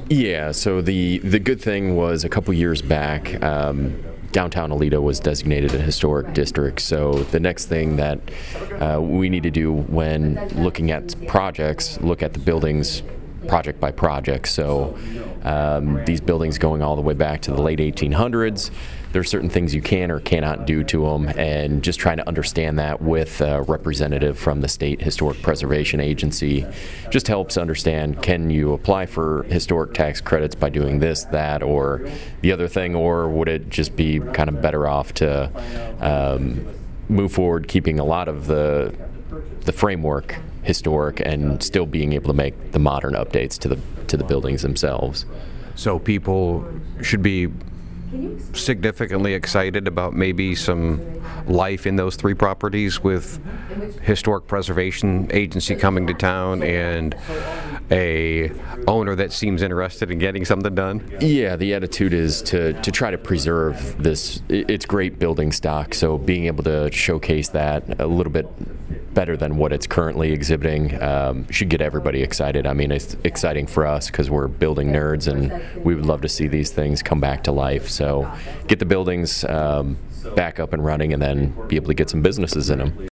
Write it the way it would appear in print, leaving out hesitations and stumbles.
Yeah, so the good thing was a couple years back, downtown Aledo was designated a historic district. So the next thing that we need to do when looking at projects, look at the buildings project by project. So these buildings going all the way back to the late 1800s, there are certain things you can or cannot do to them, and just trying to understand that with a representative from the State Historic Preservation Agency just helps understand, can you apply for historic tax credits by doing this, that, or the other thing, or would it just be kind of better off to move forward keeping a lot of the framework historic and still being able to make the modern updates to the buildings themselves. So people should be significantly excited about maybe some life in those three properties with Historic Preservation Agency coming to town and a owner that seems interested in getting something done? Yeah, the attitude is to try to preserve this. It's great building stock, so being able to showcase that a little bit better than what it's currently exhibiting should get everybody excited. I mean, it's exciting for us because we're building nerds, and we would love to see these things come back to life. So get the buildings back up and running, and then be able to get some businesses in them.